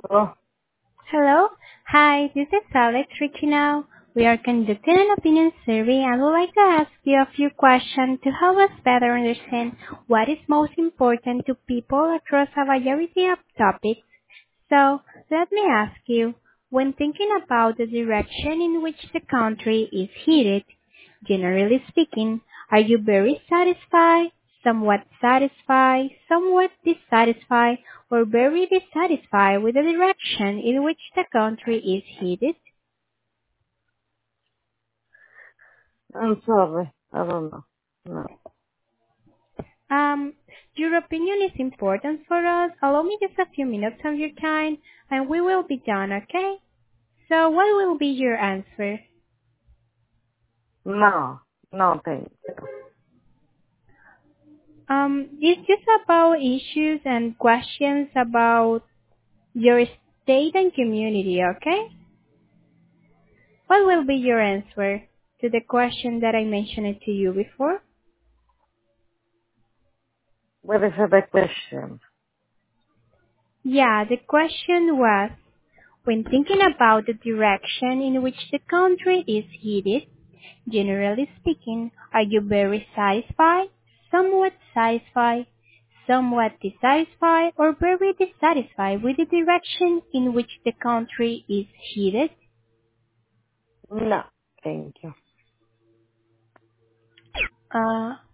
Oh, Hello. Hi, this is Alex reaching out. We are conducting an opinion survey and would like to ask you a few questions to help us better understand what is most important to people across a variety of topics. So, let me ask you, when thinking about the direction in which the country is headed, generally speaking, are you very satisfied, somewhat dissatisfied, or very dissatisfied with the direction in which the country is headed? I'm sorry. I don't know. No. Um, your opinion is important for us. Allow me just a few minutes of your time, and we will be done, okay? So what will be your answer? No. No, thank you. It's just about issues and questions about your state and community, okay? What will be your answer to the question that I mentioned to you before? What is the question? Yeah, the question was, when thinking about the direction in which the country is headed, generally speaking, are you very satisfied, somewhat dissatisfied, or very dissatisfied with the direction in which the country is headed? No, thank you.